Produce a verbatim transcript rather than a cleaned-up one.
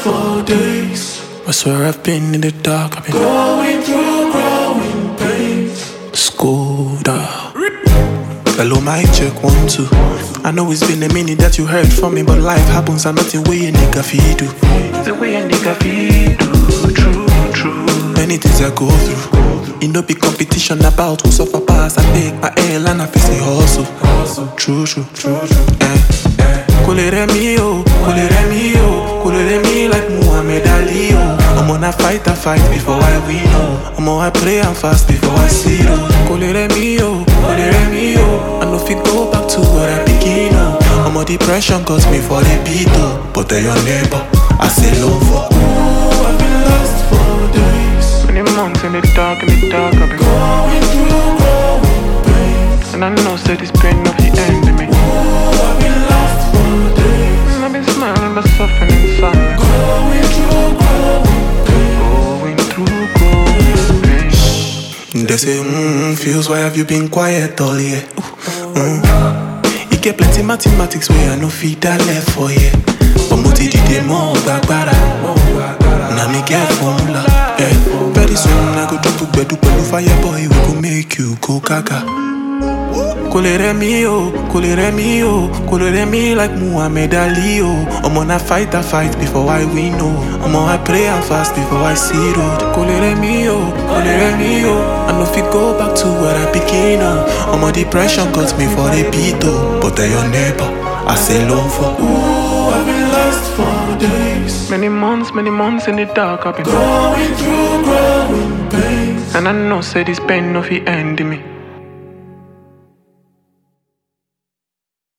for days. I swear I've been in the dark, I've been going through growing pains. School down. Hello, my check one, two. I know it's been a minute that you heard from me, but life happens and nothing way a nigga feed do. The way a nigga feed do. True, true. Many things I go through. It no be competition about who suffer pass. I take my L and I face the hustle. True, true, true, true. Eh, eh. Colere mi oh, colere mi oh, colere mi like Muhammad Ali oh. I'm on a fight, I fight before I win oh. I'm on I pray and fast before I see oh. Colere mi oh, colere mi oh. I know if you go back to where I begin oh. I'm on depression cause me for the beat oh. But they're your neighbor, I say love for. Ooh, I've been lost for days. Many months in the dark, in the dark I've been going through growing pains. And I know say this pain no the end of me. Ooh, I've been lost for days. I've been smiling but suffering inside. Going through growing pains. Going through growing pains. They say, mm, feels why have you been quiet all year? Mm. You get plenty mathematics where I no feed that left for you. But multi did more bagbara. Now me get formula. Yeah. Very soon I go drop a bed to fire boy. We go make you go gaga. Colere mi oh, colere mi oh, colere mi like Muhammad Ali oh. I'm on a fight, I fight before I win oh. I'm on I pray and fast before I see road. Colere mi oh, colere mi oh. I know if you go back to where I begin oh. I'm on depression got me for the beat oh. But they're your neighbor, I say love for. Ooh, I've been lost for days. Many months, many months in the dark I've been going through growing pains. And I know say this pain no fi end me.